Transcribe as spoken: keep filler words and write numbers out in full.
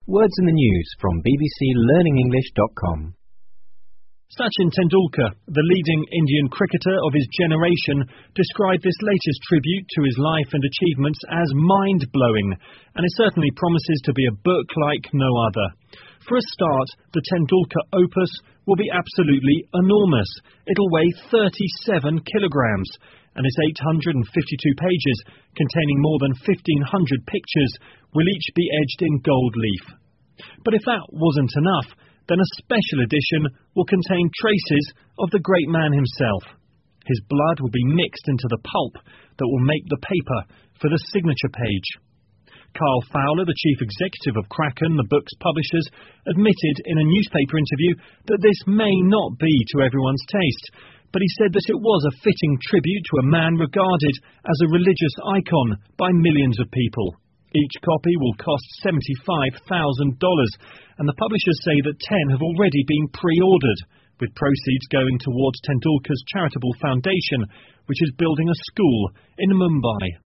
Words in the news from b b c learning english dot com. Sachin Tendulkar, the leading Indian cricketer of his generation, described this latest tribute to his life and achievements as mind-blowing, and it certainly promises to be a book like no other. For a start, the Tendulkar opus will be absolutely enormous. It'll weigh thirty-seven kilograms, and its eight hundred fifty-two pages, containing more than fifteen hundred pictures, will each be edged in gold leaf. But if that wasn't enough, then a special edition will contain traces of the great man himself. His blood will be mixed into the pulp that will make the paper for the signature page. Carl Fowler, the chief executive of Kraken, the book's publishers, admitted in a newspaper interview that this may not be to everyone's taste, but he said that it was a fitting tribute to a man regarded as a religious icon by millions of people. Each copy will cost seventy-five thousand dollars, and the publishers say that ten have already been pre-ordered, with proceeds going towards Tendulkar's charitable foundation, which is building a school in Mumbai.